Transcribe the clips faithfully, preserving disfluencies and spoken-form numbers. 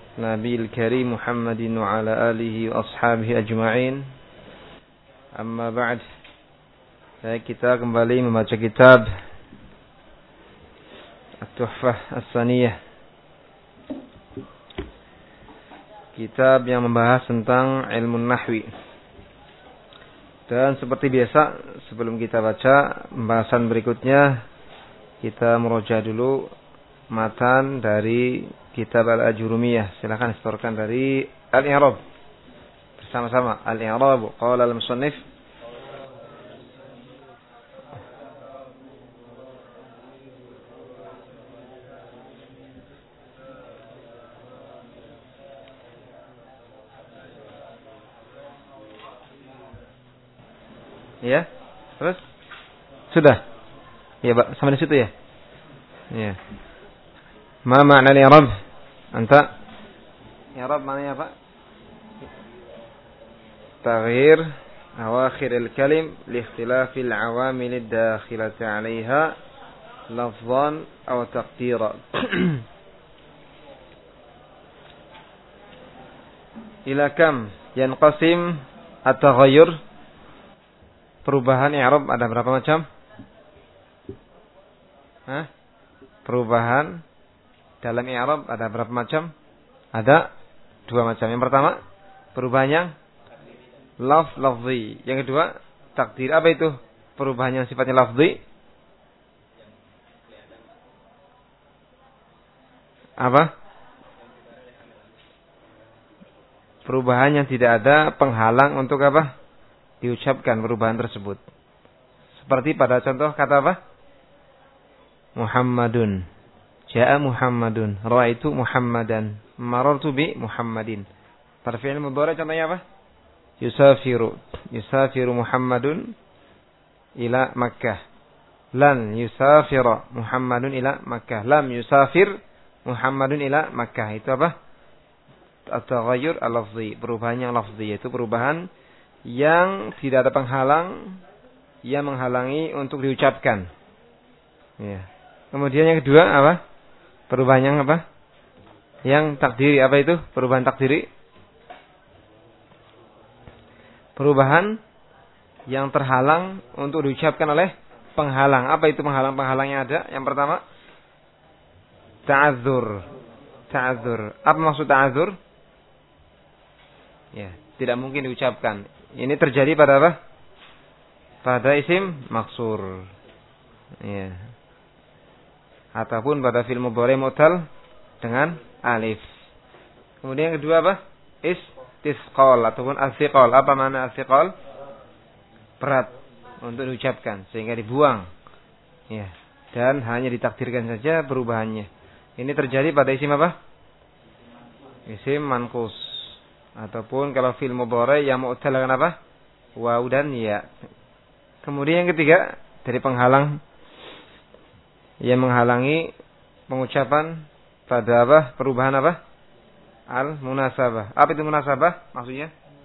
Nabil Karim Muhammadin wa ala alihi wa ashabihi ajma'in. Amma ba'd. Kita kembali membaca kitab At-Tuhfah As-Saniyah, kitab yang membahas tentang ilmu nahwi. Dan seperti biasa, sebelum kita baca pembahasan berikutnya, kita meroja dulu matan dari kitab Al-Ajurumiyah. Silakan setorkan dari Al-I'rab bersama-sama. Al-I'rab qala al-musannif ya. Terus sudah ya, Pak, sampai di situ ya. Ya. Ma makna al-i'rab? Anta? I'rab maknanya apa? Taghyir awakhir al-kalim li ikhtilaf al-awamil ad-dakhilati 'alayha lafzan aw taqdira. Ila kam yanqasim at-taghayyur? Perubahan i'rab ada berapa macam? Hah? Perubahan dalam i'rab ada berapa macam? Ada dua macam. Yang pertama, perubahan yang lafz lafzi. Yang kedua, takdir. Apa itu perubahan yang sifatnya lafzi? Apa? Perubahan yang tidak ada penghalang untuk apa? Diucapkan perubahan tersebut. Seperti pada contoh kata apa? Muhammadun. Ja'a Muhammadun. Ra'aitu Muhammadan. Marartu bi Muhammadin. Pada fi'il mudhari contohnya apa? Yusafiru. Yusafiru Muhammadun ila Makkah. Lan yusafira Muhammadun ila Makkah. Lam yusafir Muhammadun ila Makkah. Itu apa? At-taghayyur al-lafzi. Perubahan yang lafzi, yaitu perubahan yang tidak ada penghalang yang menghalangi untuk diucapkan. Ya. Kemudian yang kedua apa? Perubahan yang apa? Yang takdiri. Apa itu perubahan takdiri? Perubahan yang terhalang untuk diucapkan oleh penghalang. Apa itu penghalang-penghalang yang ada? Yang pertama, ta'adzur. Ta'adzur. Apa maksud ta'adzur? Ya, tidak mungkin diucapkan. Ini terjadi pada apa? Pada isim maksur. Ya. Ataupun pada fi'il mudhari mu'tal dengan alif. Kemudian yang kedua apa? Istisqal ataupun as-siqal. Apa makna as-siqal? Berat untuk diucapkan sehingga dibuang. Ya. Dan hanya ditakdirkan saja perubahannya. Ini terjadi pada isim apa? Isim manqus. Ataupun kalau fi'il mudhari yang mu'tal dengan apa? Waw dan ya. Kemudian yang ketiga, dari penghalang yang menghalangi pengucapan pada apa? Perubahan apa? Al-munasabah. Apa itu munasabah? Maksudnya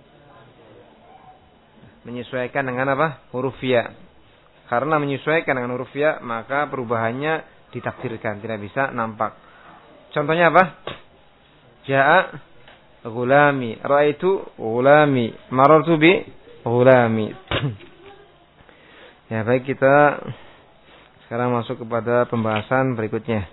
menyesuaikan dengan apa? Huruf ya. Karena menyesuaikan dengan huruf ya, maka perubahannya ditakdirkan, tidak bisa nampak. Contohnya apa? Ja'a ghulami, ra'aitu ghulami, marartu bi ghulami. Ya, baik, kita sekarang masuk kepada pembahasan berikutnya.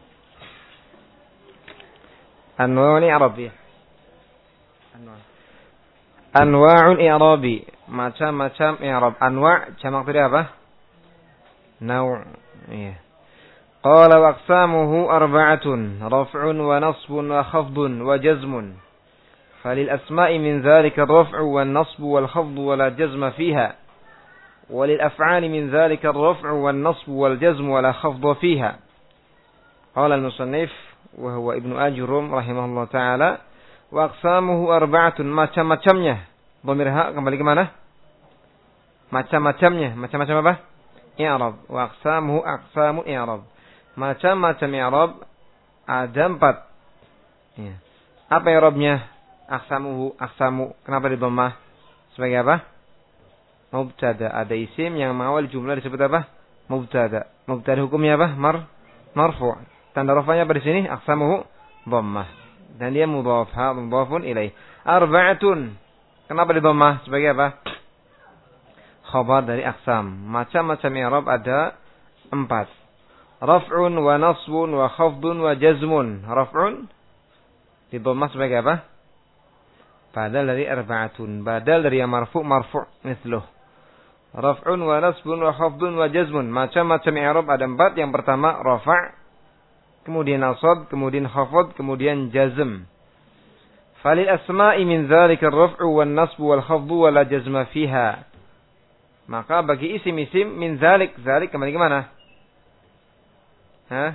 Anwa'ul i'rabi. Anwa'. Anwa'ul i'rabi, macam-macam i'rab. Anwa' jamak dari apa? Naw'. Iya. Qala wa aqsamuhu arba'atun, raf'un wa nasbun wa khafdun wa jazmun. Falil asma'i min dzalika ar-raf'u wan nasbu wal khafdu wa la jazma fiha. وللأفعال من ذلك الرفع والنصب والجزم ولا خفض فيها. قال المصنف وهو ابن أجرم رحمه الله تعالى وأقسامه أربعة. macam-macamnya. Dhamir ha kembali ke mana? Macam-macamnya. Macam-macam apa? I'rab. Wa aqsamuhu aqsamu i'rab. Macam-macam i'rab ada empat. Ya. Apa i'rabnya? Aqsamuhu, aqsamu. Kenapa di dhammah? Sebagai apa? Mubtada. Ada isim yang mengawal jumlah disebut apa? Mubtada. Mubtada hukumnya apa? Mar marfu'. Tanda rafa'nya pada sini aqsamuhu dhammah. dan dia mudhaf, ha mudhafun ilaih. Arba'atun. Kenapa di dhammah? Sebagai apa? Khabar dari aqsam. Macam-macam i'rab ada empat. Raf'un wa nasbun wa khafdun wa jazmun. Raf'un di dhammah sebagai apa? Badal dari arba'atun. Badal dari yang marfu' marfu' mithluh. Raf'un wa nasbun wa khafdun wa jazmun. Macam-macam i'rab ada empat. Yang pertama rafa', kemudian nasab, kemudian khafd, kemudian jazm. Falil asma'i min dzalika ar-raf'u wan nasbu wal khafdu wa la jazma fiha. Maka bagi isim-isim min dzalik, dzalik kembali ke mana? Hah?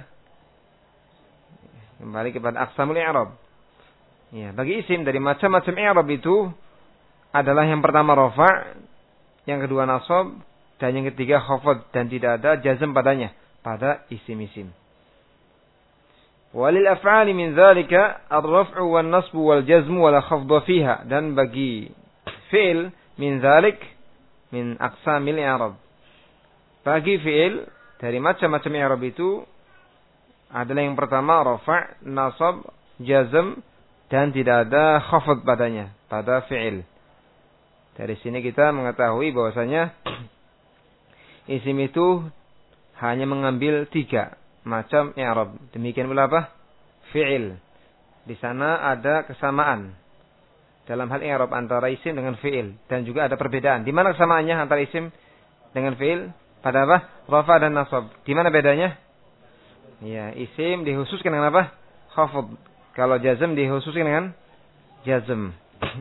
Kembali kepada aqsamul i'rab. Ya, bagi isim dari macam-macam i'rab itu adalah yang pertama rafa', yang kedua nasab, dan yang ketiga khafd, dan tidak ada jazm padanya pada isim-isim. Walil af'ali min dzalika ar-raf'u wan nasbu wal jazmu wa la khafdha fiha, dan bagi fi'il min dzalik min aqsamil i'rab. Bagi fi'il dari macam-macam i'rab itu adalah yang pertama rafa', nasab, jazm, dan tidak ada khafd padanya pada fi'il. Dari sini kita mengetahui bahwasanya isim itu hanya mengambil tiga macam i'rab. Demikian pula apa? Fi'il. Di sana ada kesamaan dalam hal i'rab antara isim dengan fi'il, dan juga ada perbedaan. Di mana kesamaannya antara isim dengan fi'il? Pada apa? Rafa dan nasab. Di mana bedanya? Ya, isim dikhususkan dengan apa? Khafd. Kalau jazm dikhususkan dengan jazm.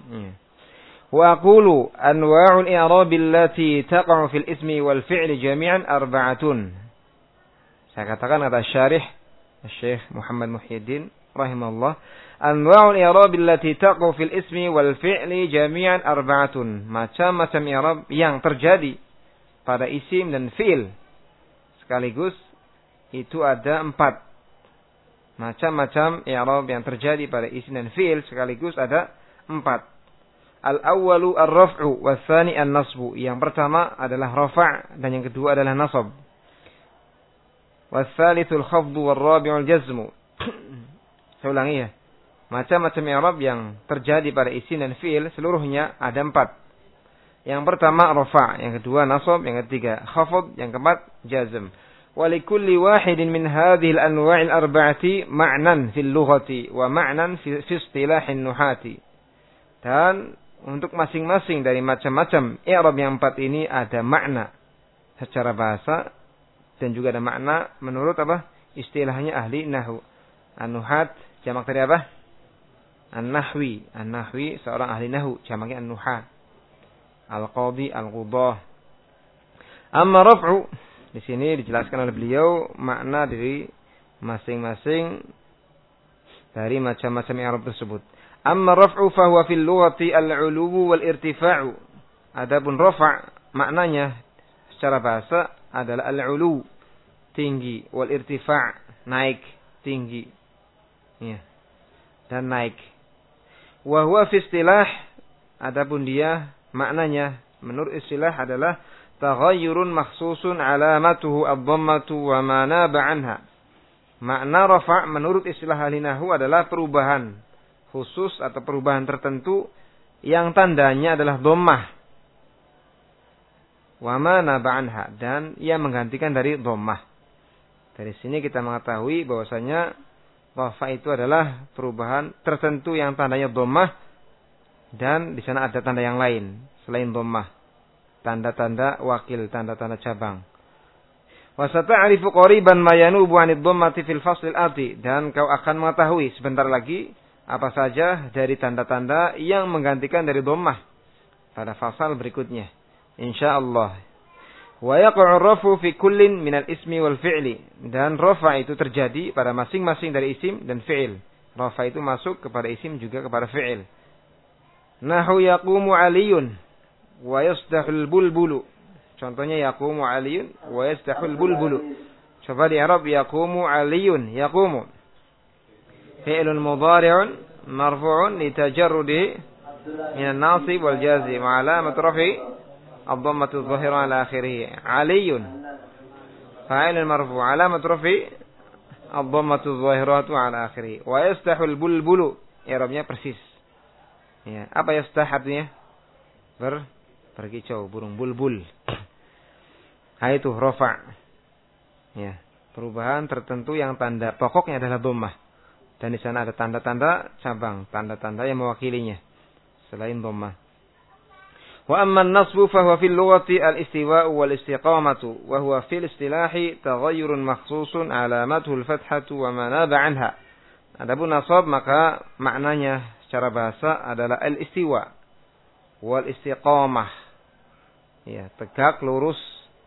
Wa aqulu anwa'ul i'rab allati taqa'u fil ismi wal fi'li jami'an arba'atun. Saya katakan kata syarih Syekh Muhammad Muhyiddin rahimahullah, anwa'ul i'rab allati taqa'u fil ismi wal fi'li jami'an arba'atun. Macam-macam i'rab yang terjadi pada isim dan fi'il sekaligus itu ada empat. Macam-macam i'rab yang terjadi pada isim dan fi'il sekaligus ada empat. Al-awwalu ar-raf'u was-tsani an-nasbu. Yang pertama adalah rafa' dan yang kedua adalah nasab. Was-tsalitsul khafdu war-rabi'ul jazmu. Saya ulangi ya. Macam-macam i'rab yang terjadi pada isim dan fi'il seluruhnya ada empat. Yang pertama rafa', yang kedua nasab, yang ketiga khafd, yang keempat jazm. ولكل واحد من هذه الأنواع الأربعة معنى في اللغة ومعنى في, في اصطلاح النحاة. Dan untuk masing-masing dari macam-macam i'rab yang empat ini ada makna secara bahasa dan juga ada makna menurut apa? Istilahnya ahli nahwu. An-nuhat jamak dari apa? An-nahwi. An-nahwi seorang ahli nahwu, jamaknya an-nuhat. Al-qadhi, al-qudah. Amma raf'u, di sini dijelaskan oleh beliau makna dari masing-masing dari macam-macam i'rab tersebut. Amma raf'u fa huwa fil lughati al-'uluwu wal irtifa'u. Adapun rafa' maknanya secara bahasa adalah al-'ulu, tinggi, wal irtifa' naik, tinggi. Ya. Dan naik. Wa huwa fi istilah, adapun dia maknanya menurut istilah adalah taghayyurun makhsusun alamatuhu ad-dhammatu wa ma naba anha. Makna rafa' menurut istilah ahli nahwu adalah perubahan khusus atau perubahan tertentu yang tandanya adalah dhammah. Wa ma naba anha, dan ia menggantikan dari dhammah. Dari sini kita mengetahui bahwasanya rafa' itu adalah perubahan tertentu yang tandanya dhammah, dan di sana ada tanda yang lain selain dhammah. Tanda-tanda wakil, tanda-tanda cabang. Wa sata'rifu qariban ma yanubu 'anid dhammati fil fasl al-ati, dan kau akan mengetahui sebentar lagi apa saja dari tanda-tanda yang menggantikan dari dhammah pada fasal berikutnya insyaallah. Wa yaqa'u ar-rafu fi kullin minal ismi wal fi'li, dan rafa itu terjadi pada masing-masing dari isim dan fi'il. Rafa itu masuk kepada isim juga kepada fi'il. Nahu yaqumu 'aliyun wa yasdahul bulbulu. Contohnya yaqumu 'aliyun wa yasdahul bulbulu. Coba di Arab yaqumu 'aliyun, yaqumu fi'lun mudhari'un marfu'un litajarrudi min an-nasib wal jazim, 'alamat raf'i ad-dhammatu adh-dhahira 'ala akhirih. 'aliyun fa'ilun marfu', 'alamat raf'i ad-dhammatu adh-dhahiratu 'ala akhirih. Wa yasdahul bulbulu i'rabnya persis. Ya, apa yastah artinya? Ber berkicau, burung bulbul. Ha itu rafa'. Ya, perubahan tertentu yang tanda pokoknya adalah dhammah. Dan di sana ada tanda-tanda cabang, tanda-tanda yang mewakilinya selain dhammah. Wa amma an-nasbu fa huwa fil lughati al-istiwa'u wal istiqamatu wa huwa fil istilahi taghayyurun makhsusun alamatuhu al-fathatu wa ma naba 'anha. Adapun nasab maka maknanya secara bahasa adalah al-istiwa wal istiqamah. Ya, tegak, lurus.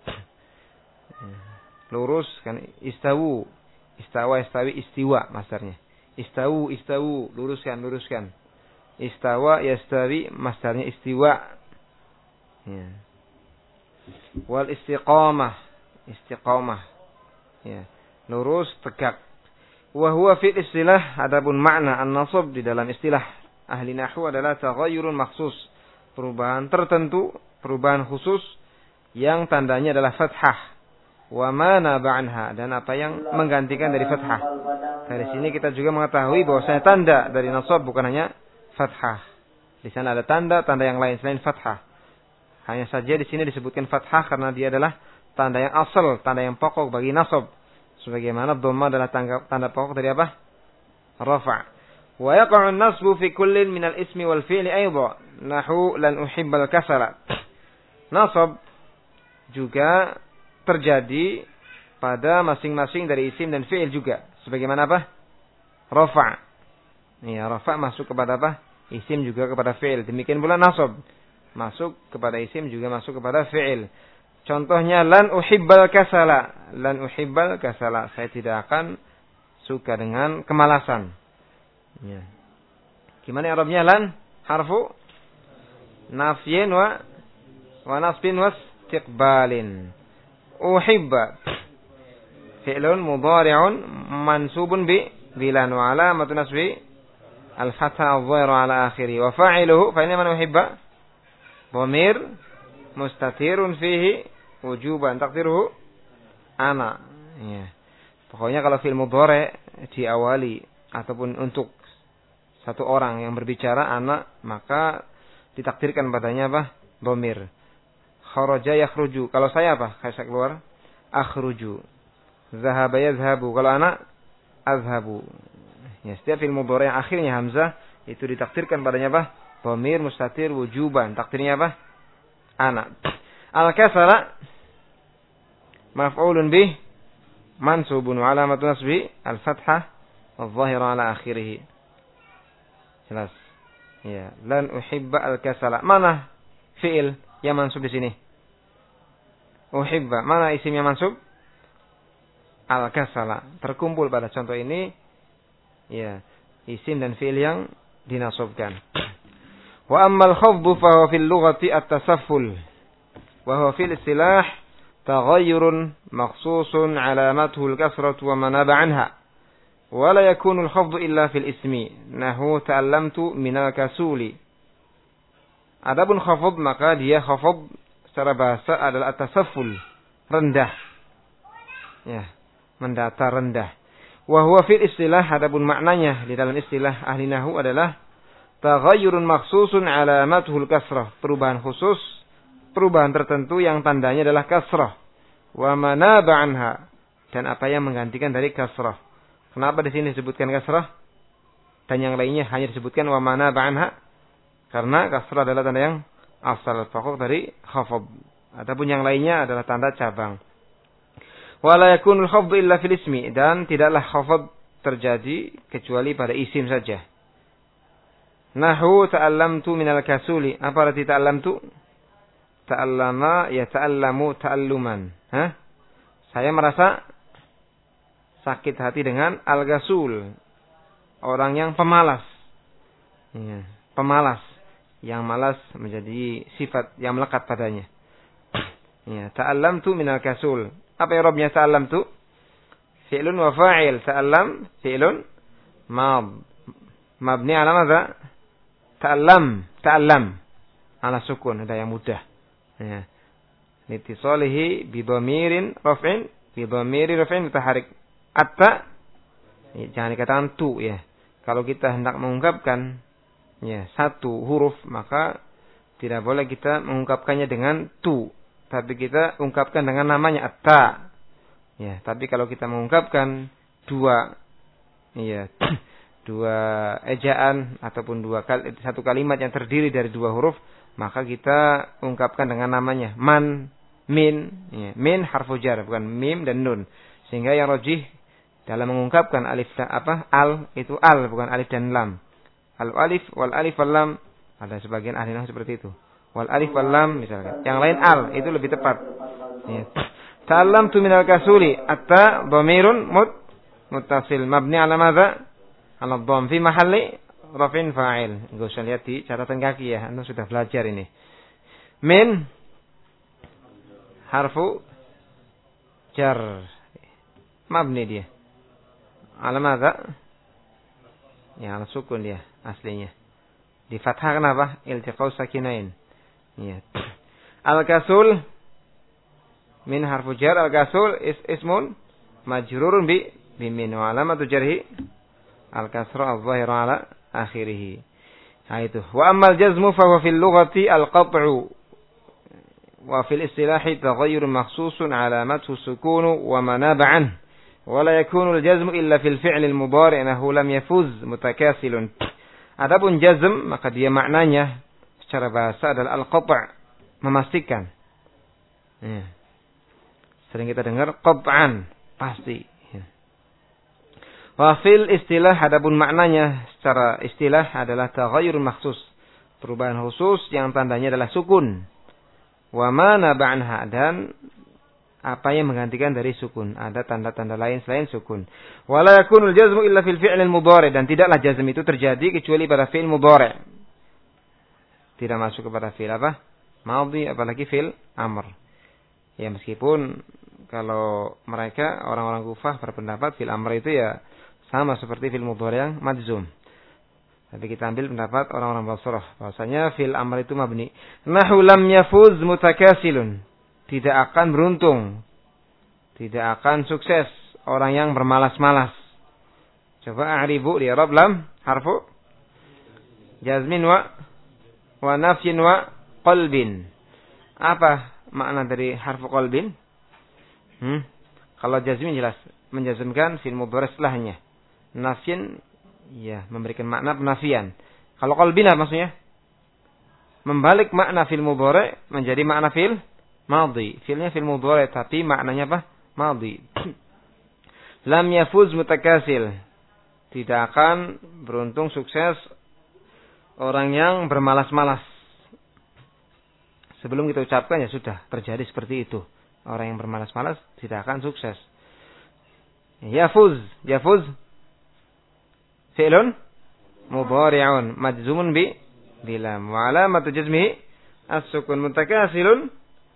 Lurus kan istawu, istawa, istawi, istiwa masdarnya. Istawu, istawu, luruskan, luruskan. Istawa, yastawi, masdarnya istiwa. Ya. Wal istiqamah, istiqamah. Ya, lurus, tegak. Wa huwa fil istilah, adapun makna an-nasab di dalam istilah ahli nahwu adalah taghayyurun makhsus, perubahan tertentu, perubahan khusus yang tandanya adalah fathah. Wa ma naba anha, dan apa yang menggantikan dari fathah. Dari sini kita juga mengetahui bahwasanya tanda dari nasab bukan hanya fathah. Di sana ada tanda, tanda yang lain selain fathah. Hanya saja di sini disebutkan fathah karena dia adalah tanda yang asal, tanda yang pokok bagi nasab. Sebagaimana dhamma adalah tanda, tanda pokok dari apa? Rafa'. Wa yaqa'u an-nasbu fi kullin min al-ismi wal fi'li aidha. Nahu lan uhibbal kasala. Nasab juga terjadi pada masing-masing dari isim dan fi'il juga. Sebagaimana apa? Rafa'. Ya, rafa' masuk kepada apa? Isim juga kepada fi'il. Demikian pula nasab. Masuk kepada isim juga masuk kepada fi'il. Contohnya lan uhibbal kasala. Lan uhibbal kasala. Saya tidak akan suka dengan kemalasan. Ya. Gimana i'rabnya lan? Harfu nafyin wa wa nasbin wa istiqbalin. Uhibba fi'lun mudhari'un mansubun bi bilan wa alamatu nasbi al-fathah adh-dhahira ala akhiri wa fa'iluhu fa inna man uhibba dhamir mustatirun fihi wujuban taqdiruhu ana. Ya. Pokoknya kalau fi'il mudhari' diawali ataupun untuk satu orang yang berbicara ana, maka ditakdirkan padanya apa? Dhamir. Kharaja yakhruju. Kalau saya apa? Saya keluar. Akhruju. Zahaba yazhabu. Kalau anak azhabu. Ya, setiap fi'il mudhari' yang akhirnya hamzah itu ditakdirkan padanya apa? Dhamir mustatir wujuban. Takdirnya apa? Anak. Al-kasala maf'ulun bih mansubun wa alamatu nasbi al-fathah adh-dhahira ala akhirih. Jelas. Ya, lan uhibba al-kasala. Mana fi'il yang mansub di sini? Uhibba. Mana isim yang mansub? Al-kasala. Terkumpul pada contoh ini ya, isim dan fi'il yang dinasabkan. Wa ammal khafdu fa huwa fil lughati at-tasafful. Wa huwa fil istilah taghayyurun makhsusun alamatuhu al-kasratu wa ma naba anha. Wa la yakunu al-khafdu illa fil ismi. Nahu ta'allamtu minal kasuli. Adapun khafd maka dia khafd secara bahasa adalah at-tasafful, rendah. Ya, mendatar rendah. Wa huwa fil istilah, adapun maknanya di dalam istilah ahli nahwu adalah taghayyurun makhsusun alamatuhul kasrah, perubahan khusus, perubahan tertentu yang tandanya adalah kasrah. Wa manaba anha, dan apa yang menggantikan dari kasrah. Kenapa di sini disebutkan kasrah dan yang lainnya hanya disebutkan wa manaba anha? Karena kasrah adalah tanda yang asal pokok dari khafd. Adapun yang lainnya adalah tanda cabang. Wala yakunul khafdu illa fil ismi, dan tidaklah khafd terjadi kecuali pada isim saja. Nahu ta'allamtu minal kasuli. Apa arti ta'allamtu? Ta'allama ya ta'allamu ta'alluman. Hah? Saya merasa sakit hati dengan al-gasul, orang yang pemalas. Ya, pemalas. Yang malas menjadi sifat yang melekat padanya. Ya, ta'allamtu minal kasul. Apa i'rabnya ta'allamtu? Fi'lun wa fa'il. Ta'allam fi'lun mad. Mabni ala madza? Ta'allam, ta'allam. Ala sukun, ada yang mudah. Ya. Litisalihi bi dhamirin raf'in, bi dhamiri raf'in mutaharrik. Atta, jangan dikatakan tu ya. kalau kita hendak mengungkapkan ya satu huruf, maka tidak boleh kita mengungkapkannya dengan tu, tapi kita ungkapkan dengan namanya at-ta. Ya, tapi kalau kita mengungkapkan dua ya dua ejaan ataupun dua kali, satu kalimat yang terdiri dari dua huruf, maka kita ungkapkan dengan namanya man, min, ya, min harfu jar, bukan mim dan nun. Sehingga yang rajih dalam mengungkapkan alif apa al itu al, bukan alif dan lam. Al alif wal alif wal lam, ada sebagian ahli nahwu seperti itu. Wal alif wal lam misalkan. Yang lain al, itu lebih tepat. Ya. Ta'allamtu minal kasuli, atta dhamirun mut muttasil mabni ala madza? Ala dhamm fi mahalli rafin fa'il. Enggak usah lihat di catatan kaki ya, Anda sudah belajar ini. Min harfu jar, mabni dia. Ala madza? Ya, ala sukun dia aslinya. Di fathah kenapa? Iltiqau sakinain. Ya. Al-kasul min harfu jar, al-kasul is ismun majrurun bi bimin wa alamatu jarhi al-kasra adh-dhahira ala akhirih. Nah itu. Wa ammal jazmu fa huwa fil lughati al-qat'u wa fil istilahi taghayyur makhsusun alamatu sukunu wa manaba an wa la yakunu al-jazmu illa fil fi'l al-mudhari' annahu lam yafuz mutakasilun. Adapun jazm maka dia maknanya secara bahasa adalah al-qat', memastikan. Ya. Sering kita dengar qat'an, pasti. Ya. Wa fil istilah, adapun maknanya secara istilah adalah taghayyur makhsus, perubahan khusus yang tandanya adalah sukun. Wa ma naba'anha, dan apa yang menggantikan dari sukun, ada tanda-tanda lain selain sukun. Wa la yakunul jazmu illa fil fi'l al-mudhari', dan tidaklah jazm itu terjadi kecuali pada fi'il mudhari'. Tidak masuk kepada fi'il apa? Madhi, apalagi fi'il amr. Ya meskipun kalau mereka orang-orang Kufah berpendapat fi'il amr itu ya sama seperti fi'il mudhari' yang majzum. Tapi kita ambil pendapat orang-orang Basrah bahwasanya fi'il amr itu mabni. Nahu lam yafuz mutakasilun, tidak akan beruntung, tidak akan sukses orang yang bermalas-malas. Coba a'ribu di i'rab lam harfu jazmin wa wa nafyin wa qalbin. Apa makna dari harfu qalbin? Hmm? Kalau jazmin jelas menjazmkan fi'il mudhari' setelahnya. Nafyin ya memberikan makna penafian. Kalau qalbin apa maksudnya? Membalik makna fi'il mudhari' menjadi makna fi'il madhi. Fi'ilnya fi'il mudhari' tapi maknanya apa? Madhi. Lam yafuz mutakasil, tidak akan beruntung sukses orang yang bermalas-malas. Sebelum kita ucapkan ya sudah terjadi seperti itu. Orang yang bermalas-malas tidak akan sukses. Yafuz, yafuz fi'lun mudhari'un majzumun bi bilam wa alamatu jazmihi as-sukun mutakasilun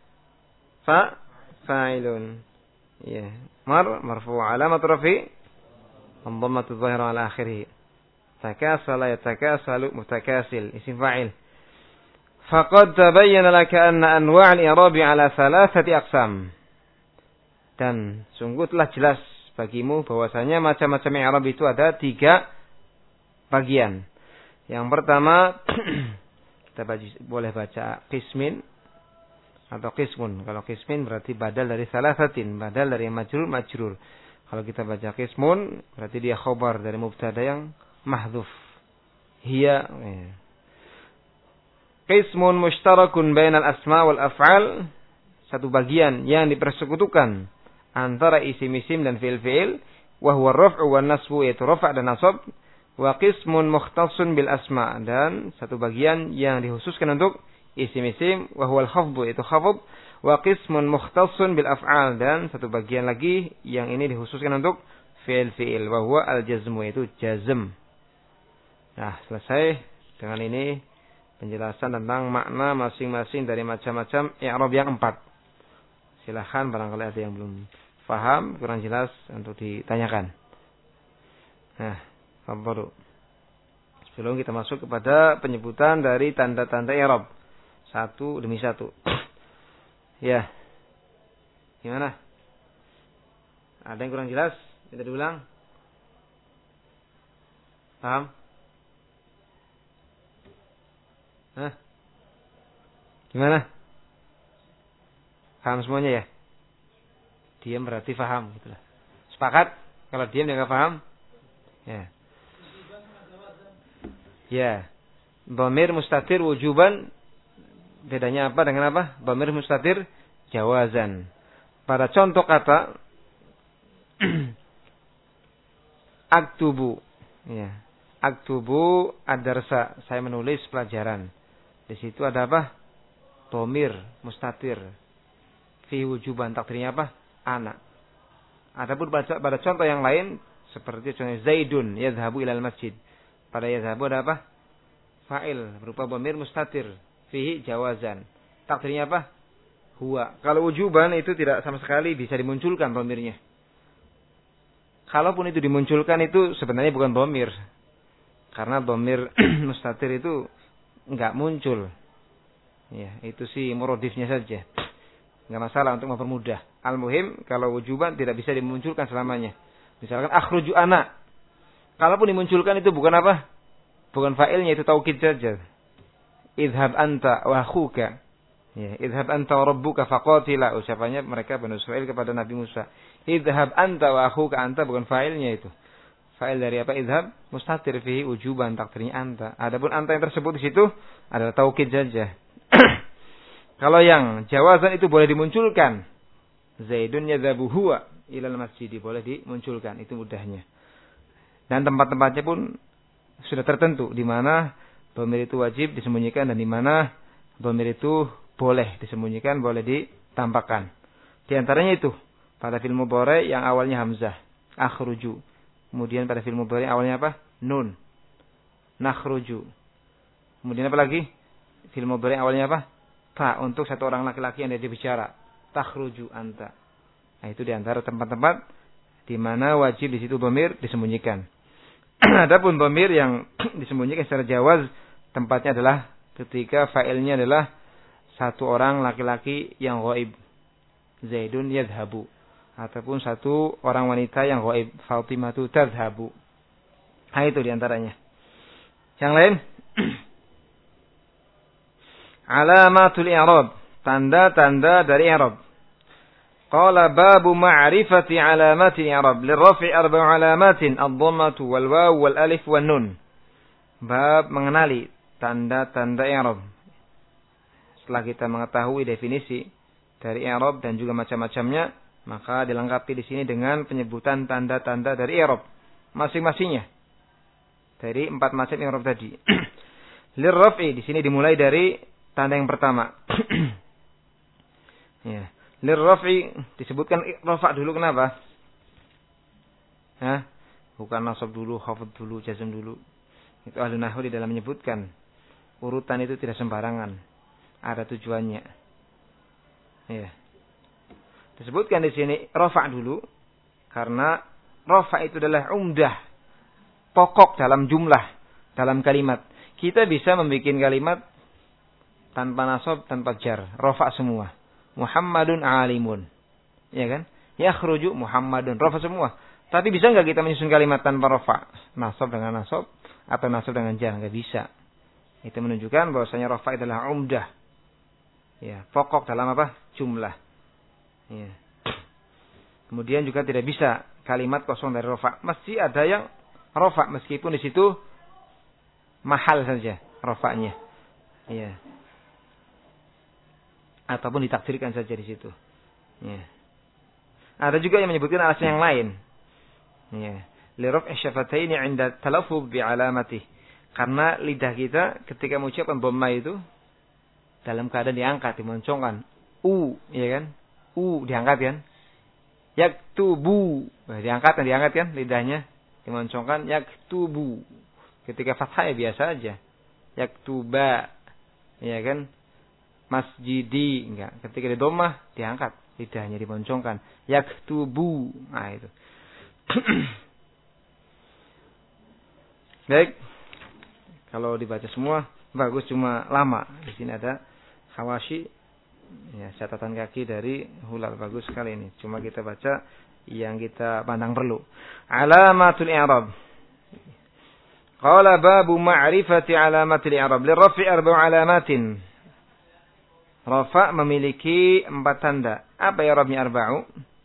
fa fa'ilun. Ya, mar marfu' alamat rafi dhammatu dhahira ala akhirih. Takasala yatakasalu mutakasil isim fa'il. Faqad tabayyana laka anna anwa' al-i'rab 'ala thalathati aqsam. Dan sungguh telah jelas bagimu bahwasanya macam-macam i'rab itu ada tiga bagian. Yang pertama kita baca, boleh baca qismin atau qismun. Kalau qismin berarti badal dari salasatin, badal dari majrur majrur. Kalau kita baca qismun berarti dia khabar dari mubtada yang mahdhuf. Hiya ya. Qismun mushtarakun bainal asma wal af'al, satu bagian yang dipersekutukan antara isim-isim dan fi'il-fi'il, wa huwa ar-raf'u wan nasbu, yaitu rafa' dan nasab, wa qismun mukhtassun bil asma, dan satu bagian yang dikhususkan untuk isim-isim, wa huwa al-khafdu, yaitu khafd, wa qismun mukhtassun bil af'al, dan satu bagian lagi yang ini dikhususkan untuk fi'il-fi'il, wa huwa al-jazmu, yaitu jazm. Nah, selesai dengan ini penjelasan tentang makna masing-masing dari macam-macam i'rab yang empat. Silahkan barangkali ada yang belum paham, kurang jelas untuk ditanyakan. Nah, fadhlu. Sebelum kita masuk kepada penyebutan dari tanda-tanda i'rab satu demi satu. Ya. Gimana? Ada yang kurang jelas? Kita diulang. Paham? Hah? Gimana? Paham semuanya ya? Diam berarti paham gitulah. Sepakat? Kalau diam dia enggak paham? Ya. Ya. Dhamir mustatir wujuban bedanya apa dengan apa? Dhamir mustatir jawazan. Pada contoh kata aktubu, ya. Aktubu ad-darsa, saya menulis pelajaran. Di situ ada apa? Dhamir mustatir. Fi wujuban, takdirnya apa? Anak. Adapun pada, pada contoh yang lain seperti contoh Zaidun yadhhabu ilal masjid. Pada yadhhabu ada apa? Fa'il berupa dhamir mustatir fihi jawazan. Takdirnya apa? Huwa. Kalau wujuban itu tidak sama sekali bisa dimunculkan dhamirnya. Kalaupun itu dimunculkan itu sebenarnya bukan dhamir. Karena dhamir mustatir itu enggak muncul. Ya, itu sih muradifnya saja. Enggak masalah untuk mempermudah. Al-muhim kalau wujuban tidak bisa dimunculkan selamanya. Misalkan akhruju ana. Kalaupun dimunculkan itu bukan apa? Bukan fa'ilnya, itu taukid saja. Idhab anta wa akhuka. Ya, idhab anta wa rabbuka faqatila. Ucapannya mereka Bani Israil kepada Nabi Musa. Idhab anta wa akhuka, anta bukan fa'ilnya itu. Fa'il dari apa? Idhab mustatir fihi wujuban, takdirnya anta. Adapun anta yang tersebut di situ adalah taukid saja. Kalau yang jawazan itu boleh dimunculkan. Zaidun yadhabu huwa ilal masjid, boleh dimunculkan, itu mudahnya. Dan tempat-tempatnya pun sudah tertentu di mana dhamir itu wajib disembunyikan dan di mana dhamir itu boleh disembunyikan, boleh ditampakkan. Di antaranya itu pada fi'il mudhari yang awalnya hamzah, akhruju. Kemudian pada fi'il mudhari awalnya apa? Nun. Nakhruju. Kemudian apa lagi? Fi'il mudhari awalnya apa? Ta, untuk satu orang laki-laki yang dia bicara. Takhruju anta. Nah, itu di antara tempat-tempat di mana wajib di situ dhamir disembunyikan. Adapun dhamir yang disembunyikan secara jawaz, tempatnya adalah ketika fa'ilnya adalah satu orang laki-laki yang ghaib. Zaidun yadhhabu. Ataupun satu orang wanita yang ghaib. Fatimatu tadhhabu. Nah, itu di antaranya. Yang lain? Alamatul i'rab. Tanda-tanda dari i'rab. Qala babu ma'rifati alamati i'rab. Lirrafi arba'u alamatin. Ad-dhammatu wal-waw wal-alif wal-nun. Bab mengenali tanda-tanda i'rab. Setelah kita mengetahui definisi dari i'rab dan juga macam-macamnya, maka dilengkapi di sini dengan penyebutan tanda-tanda dari i'rab masing-masingnya. Dari empat macam i'rab tadi. Lirrafi di sini dimulai dari tanda yang pertama. Ya. Lirrafi disebutkan rafa dulu, kenapa? Hah? Bukan nasab dulu, khafd dulu, jazm dulu. Itu ahli nahwu di dalam menyebutkan urutan itu tidak sembarangan. Ada tujuannya. Ya. Disebutkan di sini rafa dulu karena rafa itu adalah umdah, pokok dalam jumlah, dalam kalimat. Kita bisa membuat kalimat tanpa nasab, tanpa jar, rafa semua. Muhammadun alimun. Ya kan? Yakhruju Muhammadun. Rafa semua. Tapi bisa enggak kita menyusun kalimat tanpa rafa? Nasab dengan nasab atau nasab dengan jar? Enggak bisa. Itu menunjukkan bahwasanya rafa adalah umdah. Ya, pokok dalam apa? Jumlah. Ya. Kemudian juga tidak bisa kalimat kosong dari rafa. Mesti ada yang rafa meskipun di situ mahal saja rafa'nya. Ya. Ataupun ditakdirkan saja di situ. Ya. Ada juga yang menyebutkan alasan yang lain. Ya. Li raf'i syafataini 'inda talaffuz bi 'alamatih. Karena lidah kita ketika mengucapkan dhamma itu dalam keadaan diangkat, dimoncongkan. U, ya kan? U diangkat kan? Yaktubu. Nah, diangkat dan diangkat kan lidahnya, dimoncongkan yaktubu. Ketika fathah ya biasa aja. Yaktuba. Ya kan? Masjidi, enggak. Ketika di dhammah diangkat lidahnya, dimoncongkan. Yaktubu. Nah, itu. Baik. Kalau dibaca semua bagus, cuma lama. Di sini ada hawashi, ya, catatan kaki dari Hulal, bagus sekali ini. Cuma kita baca yang kita pandang perlu. Alamatul i'rab. Qala babu ma'rifati alamatil i'rab. Lirraf'i arba'u alamatin. Rafa memiliki empat tanda. Apa i'rabnya arba'u?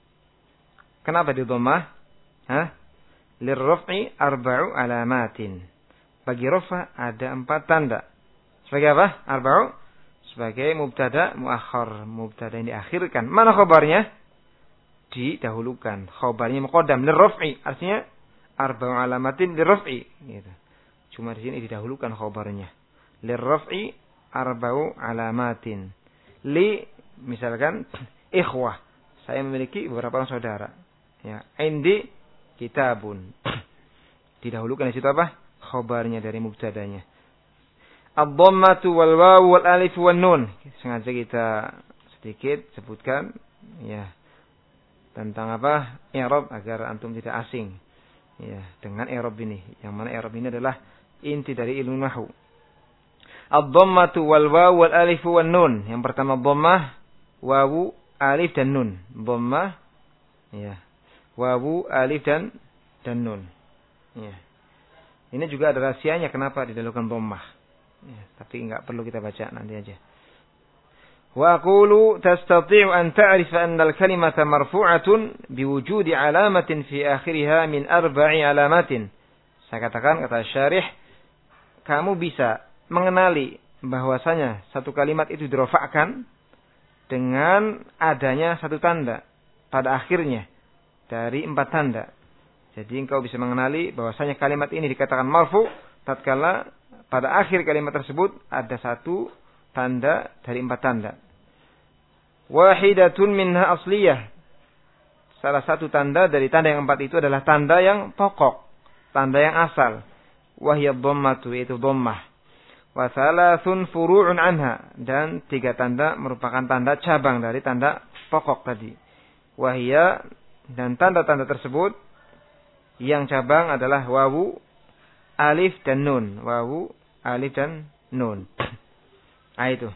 Kenapa di dhammah? Hah? Lirraf'i arba'u alamatin. Bagi rafa ada empat tanda. Sebagai apa? Arba'u sebagai mubtada muakhar, mubtada yang diakhirkan. Mana khabarnya? Didahulukan. Khabarnya muqaddam lirraf'i. Artinya arba'u alamatin lirraf'i gitu. Cuma di sini didahulukan khabarnya. Lirraf'i arba'u alamatin. Li misalkan ikhwah. Saya memiliki beberapa orang saudara. Ya, indi kitabun. Didahulukan di situ apa? Khabarnya dari mubtadanya. Ad-dhammatu wal wawu wal alif wan nun. Sengaja kita sedikit sebutkan ya tentang apa? I'rab agar antum tidak asing. Ya, dengan i'rab ini. Yang mana i'rab ini adalah inti dari ilmu nahwu. Ad-dhammatu wal wawu wal alif wan nun. Yang pertama dhammah, wawu, alif dan nun. Dhammah ya. Wawu, alif dan dan nun. Ya. Ini juga ada rahasianya kenapa didahulukan dhammah. Ya, tapi enggak perlu kita baca nanti aja. Wa aqulu tastati'u an ta'rifa anna al-kalimata marfu'atun biwujudi alamatin fi akhiriha min arba'i alamatin. Saya katakan kata syarih, kamu bisa mengenali bahwasanya satu kalimat itu dirofakkan dengan adanya satu tanda pada akhirnya dari empat tanda. Jadi engkau bisa mengenali bahwasanya kalimat ini dikatakan marfu tatkala pada akhir kalimat tersebut ada satu tanda dari empat tanda. Wahidatun minha asliyah. Salah satu tanda dari tanda yang empat itu adalah tanda yang pokok, tanda yang asal. Wahiyad dhammatu, yaitu dhammah. Wa thalathun furu'un anha, dan tiga tanda merupakan tanda cabang dari tanda pokok tadi. Wahia, dan tanda-tanda tersebut yang cabang adalah wawu, alif dan nun. Wawu, alif dan nun. Ah itu.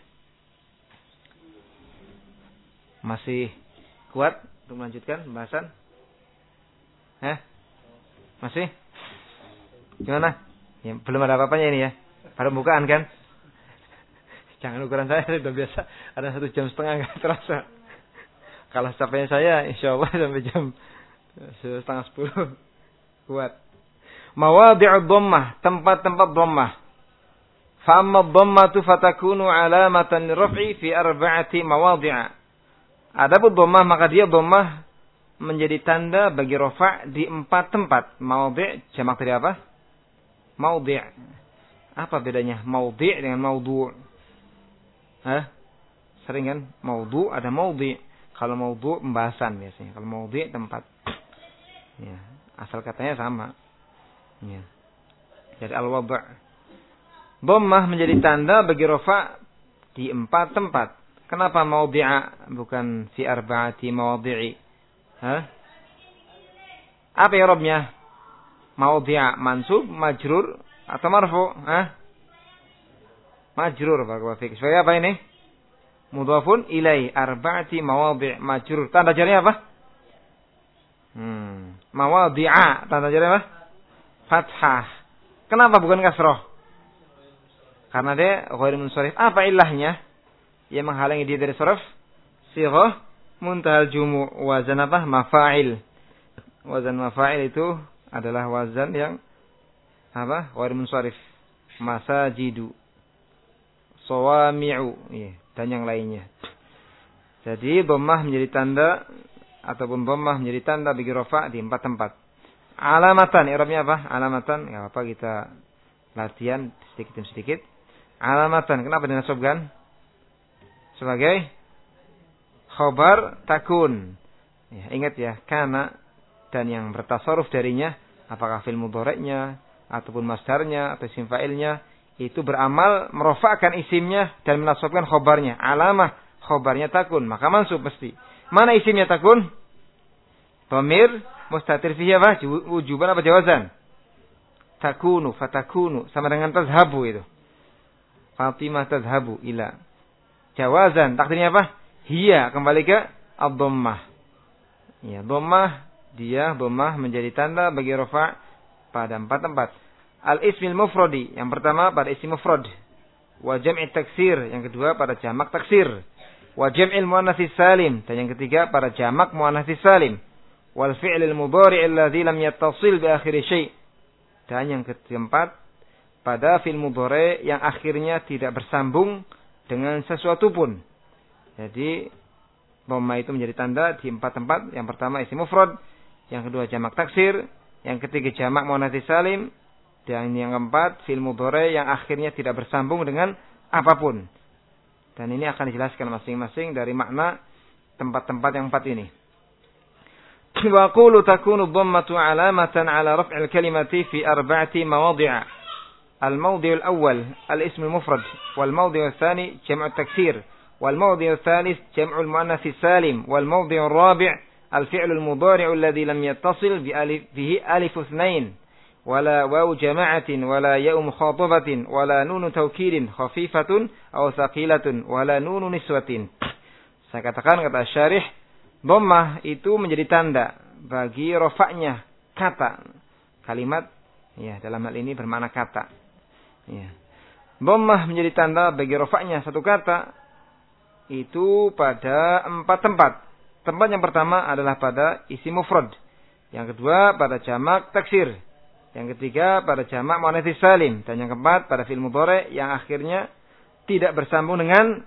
Masih kuat untuk melanjutkan pembahasan? Eh? Masih? Gimana? Ya, belum ada apa-apanya ini ya. Baru bukaan kan? Jangan ukuran saya sudah biasa. Ada satu jam setengah nggak terasa. Kalau capeknya saya, insya Allah sampai jam setengah sepuluh. Kuat. Mawadhi'ud dhammah, tempat-tempat dhammah. Fa'amma dhammatu fatakunu alamatan liraf'i fi arba'ati mawadhi'a. Adapun dhammah maka dia dhammah menjadi tanda bagi rafa' di empat tempat. Mawadhi' jamak dari apa? Maudhi'. Apa bedanya maudhi' dengan maudhu'? Hah? Sering kan? Maudhu' ada maudhi'. Kalau maudhu' pembahasan biasanya. Kalau maudhi' tempat. Ya, asal katanya sama. Ya. Jadi al-wadh'. Dhammah menjadi tanda bagi rafa' di empat tempat. Kenapa maudhi'a bukan fi arba'ati mawadhi'i? Hah? Apa i'rabnya? Maudhi'a mansub, majrur atau marfu'? Hah? Majrur barakallahu fiik. Sebagai apa ini? Mudhafun ilai arba'ati mawadhi' majrur. Tanda jarnya apa? Hmm, mawadhi'a. Tanda jarnya apa? Fathah. Kenapa bukan kasroh? Karena dia ghairu munsharif. Apa ilahnya? Yang menghalangi dia dari saraf? Sighah muntahal jumu'. Wazan apa? Mafa'il. Wazan mafa'il itu adalah wazan yang apa? Ghairu munsharif. Masajidu, sawami'u, ya, dan yang lainnya. Jadi dhammah menjadi tanda ataupun dhammah menjadi tanda bagi rafa' di empat tempat. Alamatan, i'rabnya apa? Alamatan, enggak apa kita latihan sedikit demi sedikit. Alamatan, kenapa dinasabkan? Sebagai khabar takun. Ya, ingat ya, kana dan yang bertasarruf darinya, apakah fi'il mudhari'nya ataupun masdarnya atau isim fa'ilnya, itu beramal merofakkan isimnya dan menasabkan khabarnya. Alamah khabarnya takun, maka mansub mesti. Mana isimnya takun? Dhamir mustatir fihi apa? Wujuban apa jawazan? Takunu, fatakunu, sama dengan tazhabu itu. Fatimah tazhabu ila. Jawazan, takdirnya apa? Hiya, kembali ke ad-dhammah. Ya, dhammah, dia dhammah menjadi tanda bagi rafa' pada empat tempat. al-ismil mufradi, yang pertama pada isim mufrad. Wa jam'i taksir, yang kedua pada jamak taksir. Wa jam'il muannatsis salim, dan yang ketiga pada jamak muannatsis salim. Wal fi'lil mudhari' alladzi lam yattasil bi akhiri syai'. Dan yang keempat pada fi'il mudhari' yang akhirnya tidak bersambung dengan sesuatu pun. Jadi dhamma itu menjadi tanda di empat tempat. Yang pertama isim mufrad, yang kedua jamak taksir, yang ketiga jamak muannatsis salim, dan yang keempat fi'il mudhari yang akhirnya tidak bersambung dengan apapun. Dan ini akan dijelaskan masing-masing dari makna tempat-tempat yang empat ini. Wa qulu takunu dhammatu 'alamatan 'ala raf'il kalimati fi arba'ati mawadhi'a. Al-mawdhi'ul awwal al-ism al-mufrad, wal mawdhi'ul tsani jam'u at-taksir, wal mawdhi'ul tsalits jam'u al-muannats salim, wal mawdhi'ur rabi' al-fi'l al-mudhari' alladhi lam yattasil bi alif bihi alif itsnain. ولا واو جماعة ولا ياء مخاطبة ولا نون توكيد خفيفة أو ثقيلة ولا نون نسوة. Saya katakan, kata syarih, dhammah itu menjadi tanda bagi rafa'nya kata. Kalimat ya dalam hal ini bermakna kata. Ya. Dhammah menjadi tanda bagi rafa'nya satu kata itu pada empat tempat. Tempat yang pertama adalah pada isim mufrad. Yang kedua pada jamak taksir. Yang ketiga pada jamak muannats salim, dan yang keempat pada fi'il mudhari yang akhirnya tidak bersambung dengan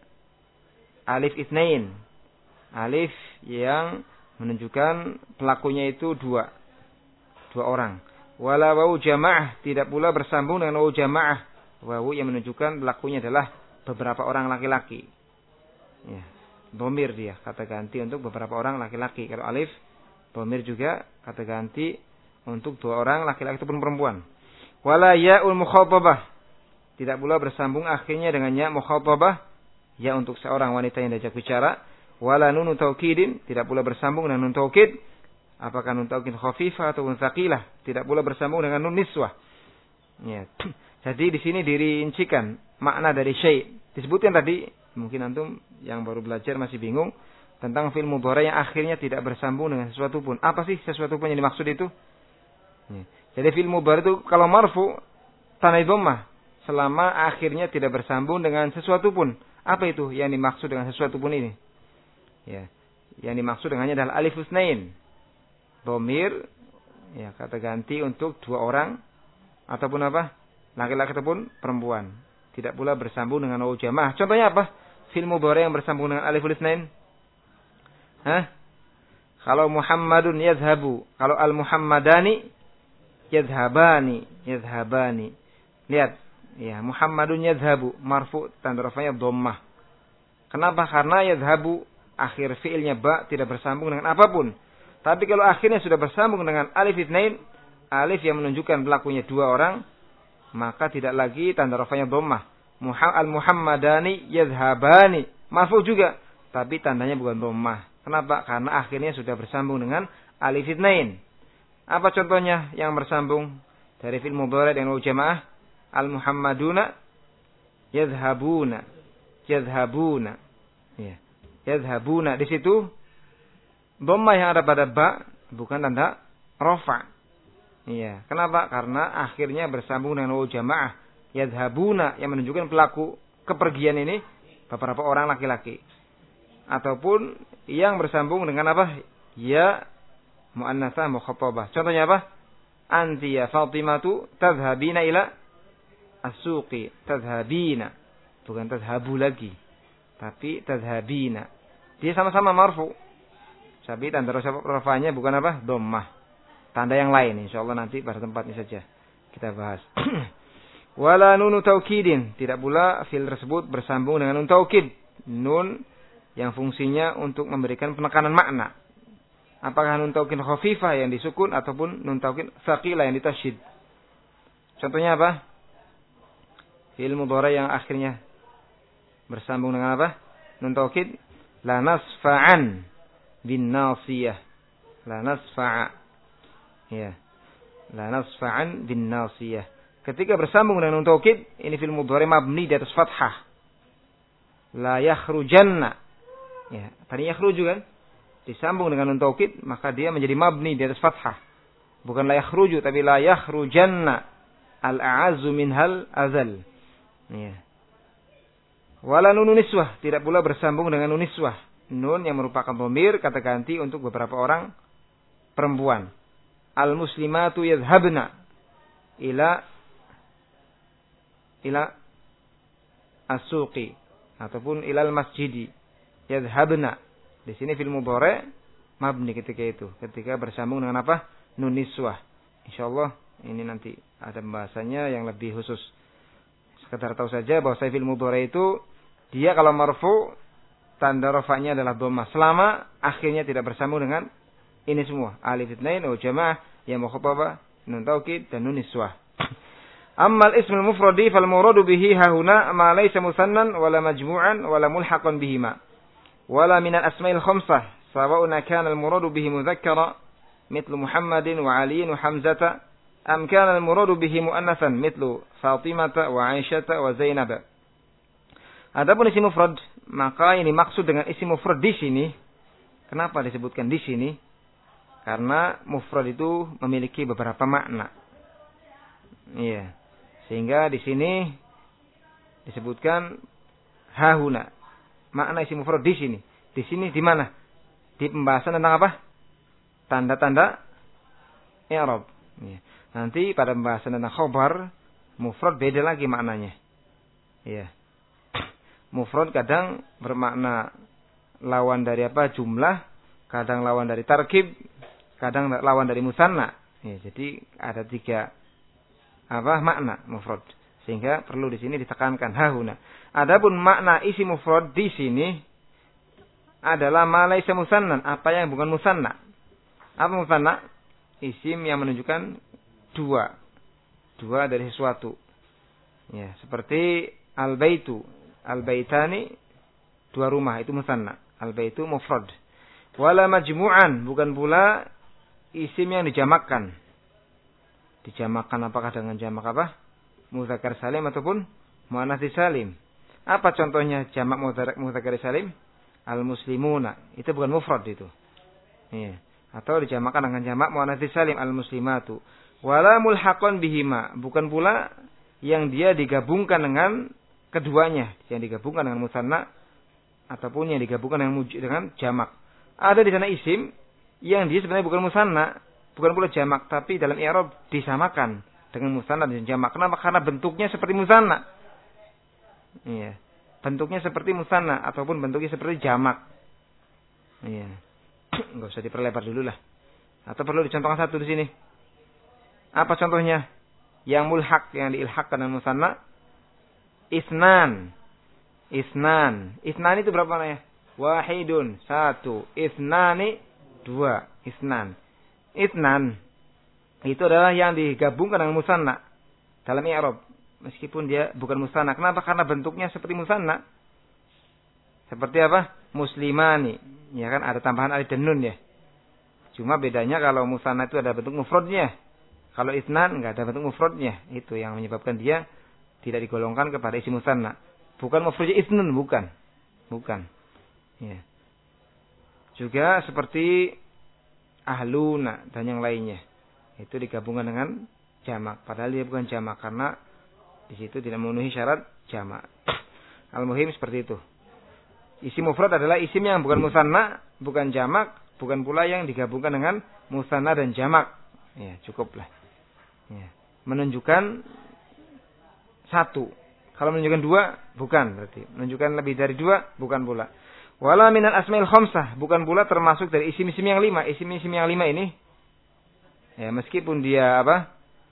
alif itsnain. Alif yang menunjukkan pelakunya itu dua. Dua orang. Wala wawu jamaah, tidak pula bersambung dengan wawu jamaah. Wawu yang menunjukkan pelakunya adalah beberapa orang laki-laki. Ya, dhamir dia, kata ganti untuk beberapa orang laki-laki. Kalau alif, dhamir juga kata ganti untuk dua orang laki-laki ataupun perempuan. Wala ya'ul mukhatabah, tidak pula bersambung akhirnya dengan ya mukhatabah, ya untuk seorang wanita yang diajak bicara. Wala nunu taukidin, tidak pula bersambung dengan nun taukid, apakah nun taukid khafifah ataupun tsaqilah, tidak pula bersambung dengan nun niswah. Ya. Jadi di sini dirincikan makna dari syai'. Disebutkan tadi, mungkin antum yang baru belajar masih bingung tentang fi'il mudhari yang akhirnya tidak bersambung dengan sesuatu pun. Apa sih sesuatu pun yang dimaksud itu? Ya. Jadi fi'il mudhari itu kalau marfu tanda dhammah selama akhirnya tidak bersambung dengan sesuatu pun. Apa itu yang dimaksud dengan sesuatu pun ini? Ya. Yang dimaksud dengannya adalah alif itsnain. Dhamir ya kata ganti untuk dua orang ataupun apa? Laki-laki ataupun perempuan. Tidak pula bersambung dengan wawu jamaah. Contohnya apa? Fi'il mudhari yang bersambung dengan alif itsnain. Hah? Kalau Muhammadun yadhhabu, kalau al-Muhammadani yadhhabani, yadhhabani. Lihat, ya, Muhammadun yadhhabu, marfu tanda rafa'nya dhammah. Kenapa? Karena yadhhabu akhir fi'ilnya ba tidak bersambung dengan apapun. Tapi kalau akhirnya sudah bersambung dengan alif itsnain, alif yang menunjukkan pelakunya dua orang, maka tidak lagi tanda rafa'nya dhammah. Al-Muhammadani yadhhabani, marfu juga, tapi tandanya bukan dhammah. Kenapa? Karena akhirnya sudah bersambung dengan alif itsnain. Apa contohnya yang bersambung dari fi'il mudhari dengan wawu jamaah? Al-Muhammaduna yadhhabuna, yadhhabuna. Ya. Yadhhabuna di situ dhammah yang ada pada ba bukan tanda rafa. Iya, kenapa? Karena akhirnya bersambung dengan wawu jamaah. Yadhhabuna yang menunjukkan pelaku kepergian ini beberapa orang laki-laki. Ataupun yang bersambung dengan apa? Ya mu'annatsah mukhatabah. Contohnya apa? Anti ya Fatimatu tadhhabina ila as-suqi. Tadhhabina. Bukan tadhhabu lagi. Tapi tadhhabina. Dia sama-sama marfu. Tapi tanda rafa'nya bukan apa? Dhammah. Tanda yang lain. InsyaAllah nanti pada tempatnya saja kita bahas. Wala nunu taukidin. Tidak pula fi'il tersebut bersambung dengan nun taukid. Nun yang fungsinya untuk memberikan penekanan makna. Apakah nun taukid khafifah yang disukun ataupun nun taukid tsaqilah yang ditasydid. Contohnya apa? Fi'il mudhari yang akhirnya bersambung dengan apa? Nun taukid. La nasfa'an bin nasiyah. La nasfa'a. Ya. La nasfa'an bin nasiyah. Ketika bersambung dengan nun taukid, ini fi'il mudhari mabni di atas fathah. La yakhrujanna. Ya, tadi yakhruju kan? Disambung dengan nun taukid, maka dia menjadi mabni di atas fathah. Bukan la yakhruju, tapi la yakhrujanna. al-a'azzu minhal azal. Ya. Wala nunun niswah, tidak pula bersambung dengan nun niswah. Nun yang merupakan dhamir kata ganti untuk beberapa orang perempuan. Al-muslimatu yadhhabna ila ila as-suqi ataupun ilal masjidi. Yadhhabna. Di sini fil mudhari' mabni ketika itu, ketika bersambung dengan apa? Nun niswah. Insyaallah ini nanti ada pembahasannya yang lebih khusus. Sekedar tahu saja bahwa fil mudhari' itu dia kalau marfu tanda rafa'nya adalah dhammah selama akhirnya tidak bersambung dengan ini semua, alif itsnain wa jamaah ya mukhatabah, nun taukid dan nun niswah. Ammal ismul mufradi fal muradu bihi hahuna ma laysa musannan wala majmu'an wala mulhaqan bihima. Wala min al-asma'il khamsah sawa'un kana al-muradu bihi mudzakkara mithlu Muhammadin wa Aliin wa Hamzata am kana al-muradu bihi muannatsan mithlu Fatimata wa Aisyata wa Zainab. Adapun isim mufrad, maka ini maksud dengan isim mufrad di sini. Kenapa disebutkan di sini? Karena mufrad itu memiliki beberapa makna. Iya. Sehingga di sini disebutkan hahuna. Makna isim mufrad di sini. Di sini di mana? Di pembahasan tentang apa? Tanda-tanda i'rab. Iya. Nanti pada pembahasan tentang khabar, mufrad beda lagi maknanya. Iya. Mufrad kadang bermakna lawan dari apa? Jumlah, kadang lawan dari tarkib, kadang lawan dari musanna. Ya, jadi ada tiga apa makna mufrad. Sehingga perlu di sini ditekankan hahuna. Adapun makna isi mufrad di sini adalah ma laisa musannan, apa yang bukan musanna. Apa musanna? Isim yang menunjukkan dua. Dua dari sesuatu. Ya, seperti al-baitu. Al-baitani, dua rumah, itu musanna. Al-baitu mufrad. Wala majmu'an, bukan pula isim yang dijamakkan. Dijamakkan apakah dengan jamak apa? Mudzakkar salim ataupun muannats salim. Apa contohnya jamak mudzakkar salim? Al-muslimuna. Itu bukan mufrad itu. Iya. Atau dijamakkan dengan jamak muannats salim, al-muslimatu. Wala mulhaqan bihima, bukan pula yang dia digabungkan dengan keduanya, yang digabungkan dengan musanna ataupun yang digabungkan dengan dengan jamak. Ada di sana isim yang dia sebenarnya bukan musanna, bukan pula jamak, tapi dalam i'rab disamakan dengan musanna dan jamak. Kenapa? Karena bentuknya seperti musanna. Iya. Bentuknya seperti musanna ataupun bentuknya seperti jamak. Iya. Enggak usah diperlebar dulu lah. Atau perlu dicontohkan satu di sini. Apa contohnya? Yang mulhaq, yang diilhaqkan dengan musanna. Isnan. Isnan. Isnan itu berapa namanya? Wahidun. Satu. Isnani. Dua. Isnan. Isnan. Itu adalah yang digabungkan dengan musanna. Dalam i'rab. Meskipun dia bukan musanna. Kenapa? Karena bentuknya seperti musanna. Seperti apa? Muslimani. Ya kan ada tambahan alif dan nun ya. Cuma bedanya kalau musanna itu ada bentuk mufradnya. Kalau isnan enggak ada bentuk mufradnya. Itu yang menyebabkan dia tidak digolongkan kepada isim musanna. Bukan mufradnya isnun, bukan. Bukan. Ya. Juga seperti ahluna dan yang lainnya. Itu digabungkan dengan jamak. Padahal dia bukan jamak karena di situ tidak memenuhi syarat jamak. Al-muhim seperti itu. Isim mufrad adalah isim yang bukan musanna, bukan jamak, bukan pula yang digabungkan dengan musanna dan jamak. Ya, cukuplah. Ya. Menunjukkan satu. Kalau menunjukkan dua, bukan berarti. Menunjukkan lebih dari dua, bukan pula. Wala minal asmail khamsah, bukan pula termasuk dari isim-isim yang lima. Isim-isim yang lima ini, ya meskipun dia apa?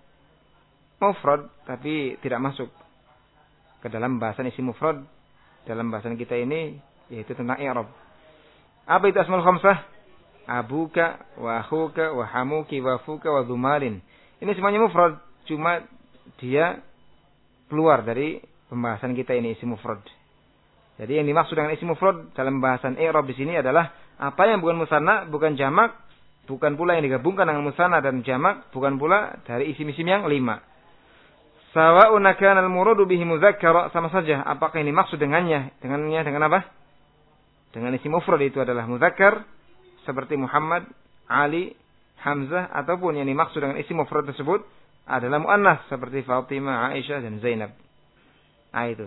Mufrad, tapi tidak masuk ke dalam bahasan isim mufrad. Dalam bahasan kita ini, yaitu tentang i'rab. Apa itu asmaul khamsah? Abuka, wa akhuka, wa hamuki, wa fuka, wa dhumalin. Ini semuanya mufrad, cuma dia keluar dari pembahasan kita ini isim mufrad. Jadi yang dimaksud dengan isim mufrad dalam bahasan i'rab di sini adalah apa yang bukan musanna, bukan jamak, bukan pula yang digabungkan dengan musanna dan jamak, bukan pula dari isim-isim yang lima. Sawa'un kana al-muradu bihi mudzakkara, sama saja apakah ini maksud dengannya, dengannya dengan apa? Dengan isim mufrad itu adalah mudzakkar seperti Muhammad, Ali, Hamzah, ataupun yang dimaksud dengan isim mufrad tersebut adalah muannas seperti Fatimah, Aisyah dan Zainab. Ah itu.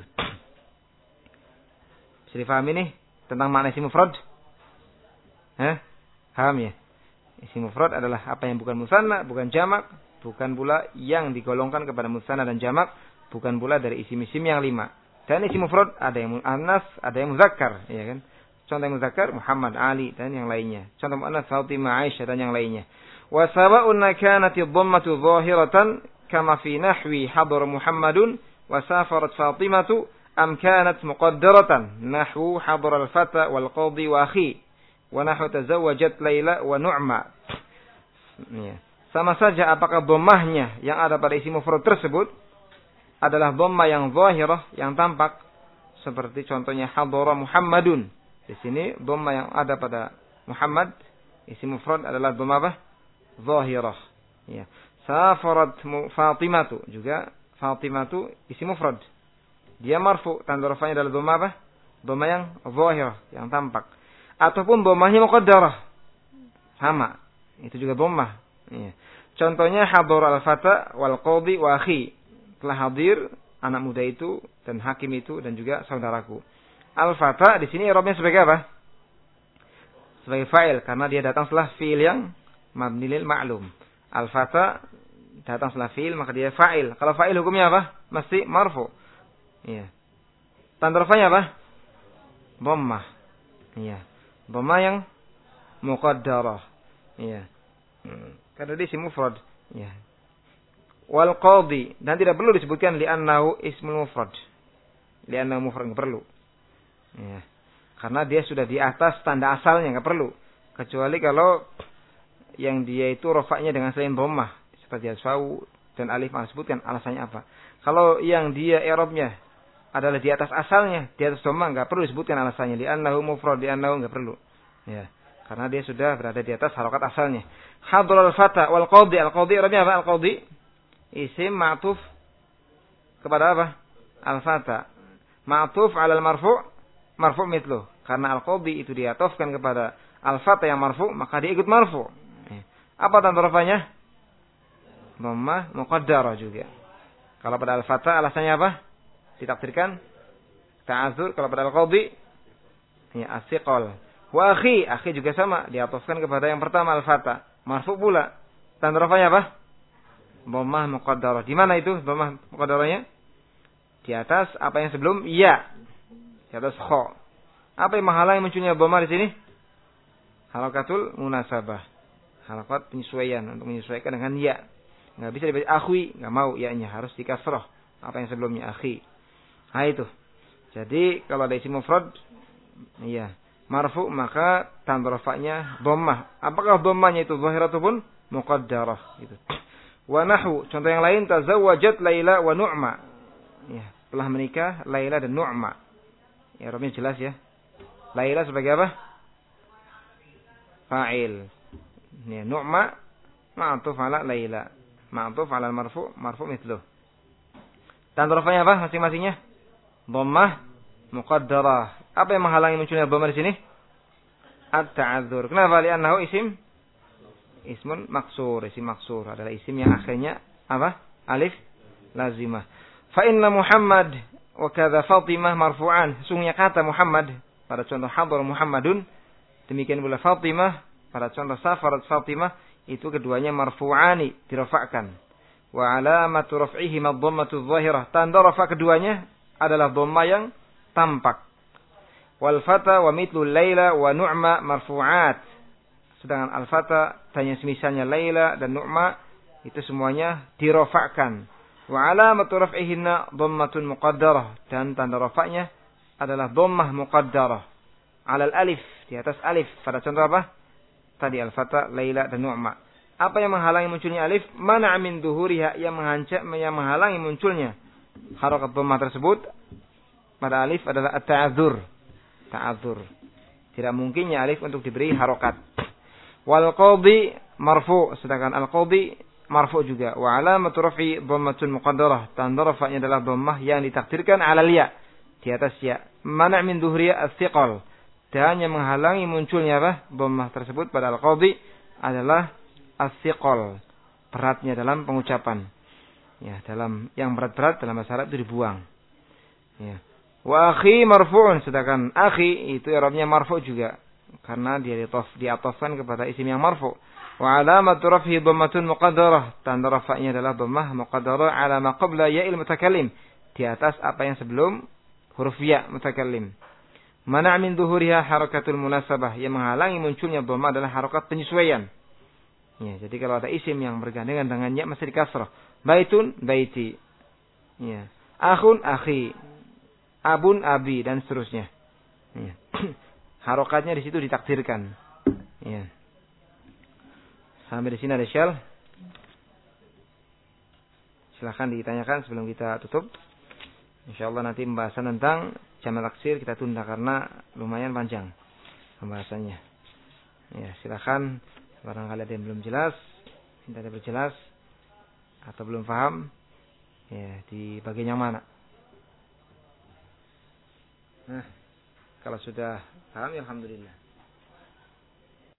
Bisa difahami nih tentang makna isim mufrad? Hah? Paham ya? Isim mufrad adalah apa yang bukan musanna, bukan jamak, bukan pula yang digolongkan kepada musanna dan jamak, bukan pula dari isim-isim yang lima. Dan isim mufrad ada yang muannas, ada yang muzakkar, ya kan? Contoh yang muzakkar Muhammad, Ali dan yang lainnya. Contoh muannas Fatimah, Aisyah dan yang lainnya. Wa sawa'un kanat ad-dhammatu dhahiratan kama fi nahwi hadar Muhammadun wa safarat Fatimatu am kanat muqaddaratan nahwu hadar al-fata wal qadhi wa akhi wa nahwu tazawwajat Laila wa Nu'ma. Ya. Sama saja apakah dhammahnya yang ada pada isim mufrad tersebut adalah dhammah yang zahirah, yang tampak, seperti contohnya hadara Muhammadun. Di sini dhammah yang ada pada Muhammad isim mufrad adalah dhammah apa? Zahirah. Ya. Safarat Fatimatu, juga Fatimatu isim mufrad. Dia marfu, tanda rafa'nya adalah dhammah apa? Dhammah yang zahirah, yang tampak. Ataupun dhammahnya muqaddarah. Sama. Itu juga dhammah. Ya. Contohnya hadir al-fata wal qadhi wa akhi. Telah hadir anak muda itu dan hakim itu dan juga saudaraku. Al-fata di sini i'rabnya sebagai apa? Sebagai fa'il karena dia datang setelah fi'il yang mabni lil ma'lum. Al-fata datang setelah fi'il maka dia fa'il. Kalau fa'il hukumnya apa? Mesti marfu. Iya. Tanda rafa'nya apa? Dhammah. Iya. Dhammah yang muqaddarah. Iya. Hmm. Karena dia isim mufrad. Iya. Wal qadhi, dan tidak perlu disebutkan li'annahu ismul mufrad. Li'annahu mufrad enggak perlu. Iya. Karena dia sudah di atas tanda asalnya, enggak perlu. Kecuali kalau yang dia itu rofaknya dengan selain dhammah seperti asfau dan alif, yang disebutkan alasannya apa. Kalau yang dia i'rabnya adalah di atas asalnya, di atas dhammah, enggak perlu disebutkan alasannya. Li'annahu mufrad, li'annahu enggak perlu. Ya. Karena dia sudah berada di atas harokat asalnya. Hadral fata wal qadhi, al qadhi i'rabnya apa? Al qadhi isim ma'tuf kepada apa? Al fata. Ma'tuf 'ala al marfu', marfu' mithlu. Karena al qadhi itu diatofkan kepada al fata yang marfu', maka dia ikut marfu'. Apa tanda rafanya? Dhammah muqaddarah juga. Kalau pada al fata alasannya apa? Ditakdirkan ta'adzur. Kalau pada al qadhi ya as-siqal. Wa akhi, akhi juga sama, diatofkan kepada yang pertama al-fata, marfu pula. Tanda rafanya apa? Dhammah muqaddarah. Di mana itu dhammah muqaddarahnya? Di atas apa yang sebelum ya. Di atas kha. Apa yang menghalangi munculnya dhammah di sini? Harakatul munasabah. Harakat penyesuaian, untuk menyesuaikan dengan ya. Enggak bisa dibaca akhi, enggak mau ya-nya, harus di kasrah. Apa yang sebelumnya akhi. Nah itu. Jadi kalau ada isim mufrad iya marfu maka tanda rafa'nya dhammah. Apakah dhammahnya itu zahir ataupun muqaddarah gitu. Wa nahwu, contoh yang lain tazawwajat Laila wa Nu'ma. Ya, telah menikah Laila dan Nu'ma. Ya, Arabnya jelas ya. Laila sebagai apa? Fa'il. Ya, Nu'ma ma'tuf 'ala Laila. Ma'tuf 'ala al-marfu', marfu' mithluh. Tanda rafa'nya apa masing-masingnya? Dhammah muqaddarah. Apa yang menghalangi munculnya dhammah di sini? At-ta'adzur. Kenapa? Li'annahu isim ismun maksur. Isim maksur adalah isim yang akhirnya apa? Alif lazimah. Fa inna Muhammad wa kadza Fatimah marfu'an. Sesungguhnya kata Muhammad pada contoh hadar Muhammadun, demikian pula Fatimah pada contoh safarat Fatimah, itu keduanya marfu'ani, dirafa'kan. Wa alamatu raf'ihi ad-dhammatu adh-dhahirah. Tanda rafa' keduanya adalah dhammah yang tampak. Wal fata wa mithlu Laila wa Nu'ma marfu'at. Sedangkan al fata dan yang semisalnya Laila dan Nu'ma itu semuanya dirafa'kan. Wa alamatu raf'ihinna dhammatun muqaddarah, dan tanda rafa'nya adalah dhammah muqaddarah 'ala al-alif, di atas alif. Pada contoh apa? Tadi al fata, Laila dan Nu'ma. Apa yang menghalangi munculnya alif? Mana min dhuhuriha, yang menghancam, yang menghalangi munculnya harakat dhammah tersebut pada alif adalah at-ta'adzur. Ta'adzur. Tidak mungkinnya alif untuk diberi harokat. Wal qadhi marfu, sedangkan al qadhi marfu juga. Wa alamatu raf'i dhammatun muqaddarah. Tanda rafa'nya adalah dhammah yang ditakdirkan 'ala ya, di atas ya. Mana min dhuhriya as-siqal. Dan yang menghalangi munculnya apa? Dhammah tersebut pada al qadhi adalah as-siqal, beratnya dalam pengucapan. Ya, dalam yang berat-berat dalam bahasa Arab itu dibuang. Ya. Wa akhi marfu'un, sedangkan akhi itu i'rabnya marfu' juga karena dia diatofkan kepada isim yang marfu'. Wa alamatu raf'i dhammatun muqaddarah, tanda rafa'nya adalah dhammah muqaddarah ala ma qabla ya'il mutakallim, di atas apa yang sebelum huruf ya mutakallim. Mana' min dhuhuriha harakatul munasabah, yang menghalangi munculnya dhammah adalah harakat penyesuaian. Ya, jadi kalau ada isim yang bergandengan dengan ya mesti dikasrah. Baitun baiti. Ya. Akhun akhi. Abun abi dan seterusnya. Ya. Harokatnya di situ ditakdirkan. Ya. Sampai di sini ada syal. Silahkan ditanyakan sebelum kita tutup. Insyaallah nanti pembahasan tentang jamak taksir kita tunda karena lumayan panjang pembahasannya. Ya, silakan barangkali ada yang belum jelas, tidak ada berjelas atau belum paham, ya di bagian yang mana. Nah, kalau sudah paham, ya alhamdulillah.